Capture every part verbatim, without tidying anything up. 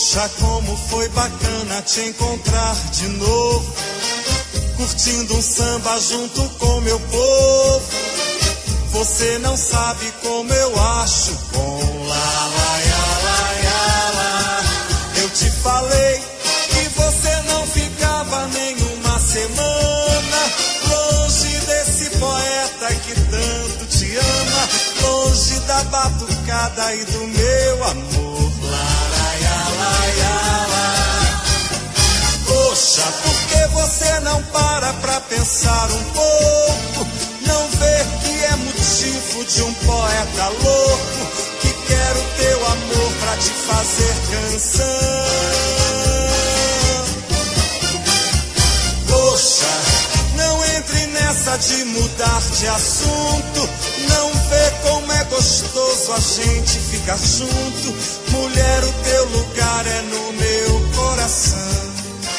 Poxa, como foi bacana te encontrar de novo, curtindo um samba junto com meu povo. Você não sabe como eu acho bom. Lá, lá, lá, lá, lá. Eu te falei que você não ficava nenhuma semana longe desse poeta que tanto te ama, longe da batucada e do meu amor. Poxa, por que você não para pra pensar um pouco? Não vê que é motivo de um poeta louco que quer o teu amor pra te fazer canção. Poxa, não entre nessa de mudar de assunto. Não vê como é gostoso a gente ficar junto. Mulher, o teu lugar é no meu coração.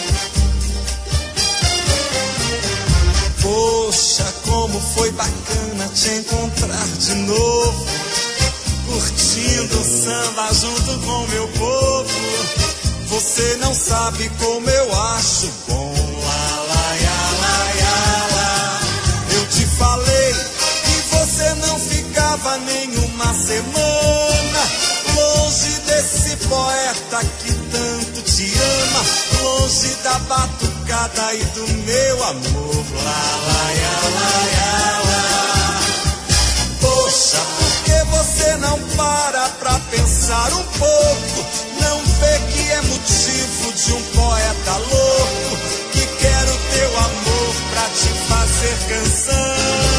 Poxa, como foi bacana te encontrar de novo, curtindo o samba junto com meu povo. Você não sabe como eu acho bom. Lá, lá, lá, lá, lá. Eu te falei que você não ficava nenhuma semana longe desse poeta que tanto te ama, longe da batucada e do meu amor. Lá, lá, lá, lá, lá. Poxa, por que você não para pra pensar um pouco? Não vê que é motivo de um poeta louco que quer o teu amor pra te fazer canção.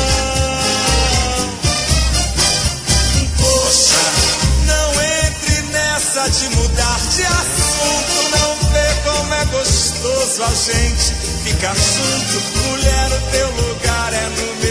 Poxa, não entre nessa de mudar de assunto. Não vê como é gostoso a gente ficar junto. Mulher, o teu lugar é no meu